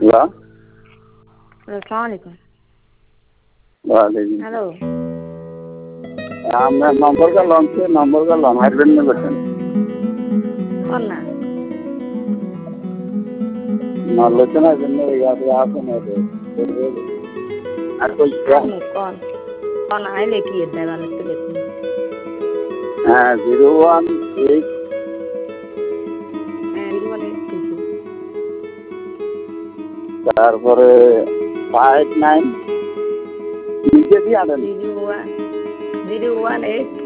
Hello আসসালামু আলাইকুম। ওয়ালাইকুম হ্যালো আপনার নম্বর গেলাম সে নম্বর গেলাম হারবেন না বেছেন কোন না আলোচনার জন্য আসেন আর কই আমু কোন কোন আইলে কি দেওয়াল তুলে হ্যাঁ 018 নির্মলে কিছু তারপরে 59 নিজে দিয়ে আনেন 018